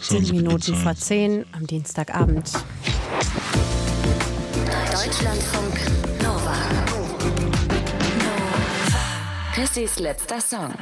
7 Minuten vor 10 am Dienstagabend. Deutschlandfunk Nova. Chrissys letzter Song.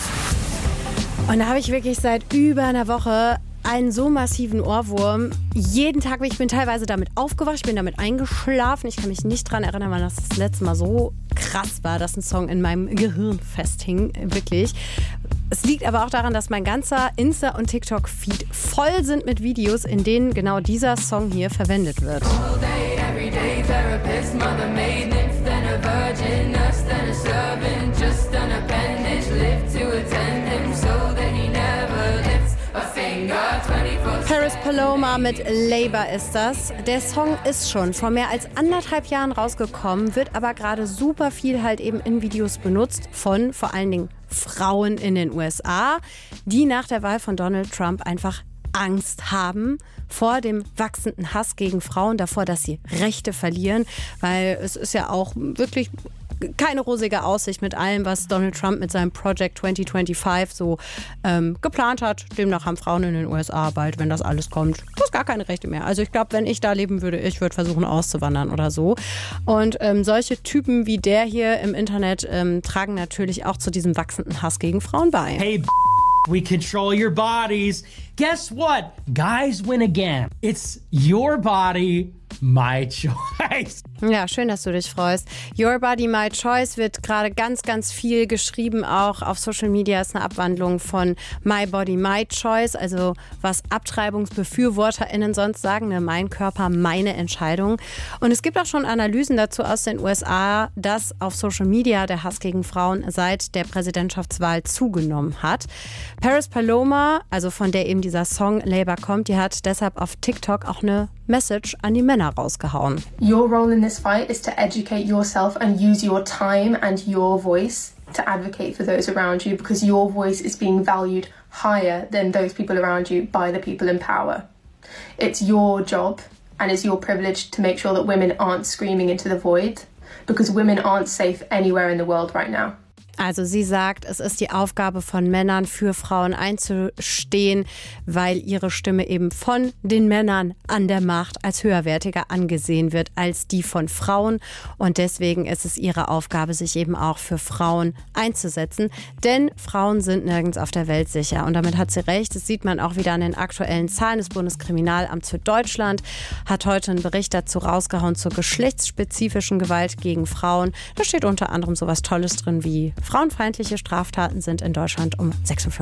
Und da habe ich wirklich seit über einer Woche einen so massiven Ohrwurm. Jeden Tag, ich bin teilweise damit aufgewacht, ich bin damit eingeschlafen. Ich kann mich nicht dran erinnern, wann das letzte Mal so krass war, dass ein Song in meinem Gehirn festhing. Wirklich. Es liegt aber auch daran, dass mein ganzer Insta- und TikTok-Feed voll sind mit Videos, in denen genau dieser Song hier verwendet wird. All day, every day, therapist, mother made, nymph, then a virgin, nurse, then a servant, just an appendage, live to attend him so that he never lifts a finger. 24/7. Paris Paloma mit Labour ist das. Der Song ist schon vor mehr als 1,5 Jahren rausgekommen, wird aber gerade super viel halt eben in Videos benutzt von vor allen Dingen Frauen in den USA, die nach der Wahl von Donald Trump einfach Angst haben vor dem wachsenden Hass gegen Frauen, davor, dass sie Rechte verlieren, weil es ist ja auch wirklich keine rosige Aussicht mit allem, was Donald Trump mit seinem Project 2025 so geplant hat. Demnach haben Frauen in den USA bald, wenn das alles kommt, bloß gar keine Rechte mehr. Also ich glaube, wenn ich da leben würde, ich würde versuchen auszuwandern oder so. Und solche Typen wie der hier im Internet tragen natürlich auch zu diesem wachsenden Hass gegen Frauen bei. Hey, we control your bodies. Guess what? Guys win again. It's your body, my choice. Ja, schön, dass du dich freust. Your Body, My Choice wird gerade ganz, ganz viel geschrieben. Auch auf Social Media ist eine Abwandlung von My Body, My Choice. Also was AbtreibungsbefürworterInnen sonst sagen, ne? Mein Körper, meine Entscheidung. Und es gibt auch schon Analysen dazu aus den USA, dass auf Social Media der Hass gegen Frauen seit der Präsidentschaftswahl zugenommen hat. Paris Paloma, also von der eben dieser Song Labour kommt, die hat deshalb auf TikTok auch eine Message an die Männer rausgehauen. Your role in this fight is to educate yourself and use your time and your voice to advocate for those around you, because your voice is being valued higher than those people around you by the people in power. It's your job and it's your privilege to make sure that women aren't screaming into the void, because women aren't safe anywhere in the world right now. Also sie sagt, es ist die Aufgabe von Männern, für Frauen einzustehen, weil ihre Stimme eben von den Männern an der Macht als höherwertiger angesehen wird als die von Frauen. Und deswegen ist es ihre Aufgabe, sich eben auch für Frauen einzusetzen. Denn Frauen sind nirgends auf der Welt sicher. Und damit hat sie recht. Das sieht man auch wieder an den aktuellen Zahlen. Das Bundeskriminalamts für Deutschland hat heute einen Bericht dazu rausgehauen zur geschlechtsspezifischen Gewalt gegen Frauen. Da steht unter anderem sowas Tolles drin wie: frauenfeindliche Straftaten sind in Deutschland um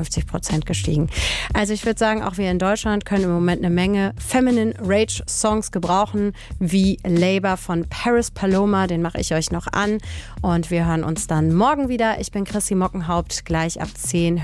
56% gestiegen. Also ich würde sagen, auch wir in Deutschland können im Moment eine Menge Feminine Rage Songs gebrauchen, wie Labour von Paris Paloma. Den mache ich euch noch an. Und wir hören uns dann morgen wieder. Ich bin Chrissy Mockenhaupt. Gleich ab 10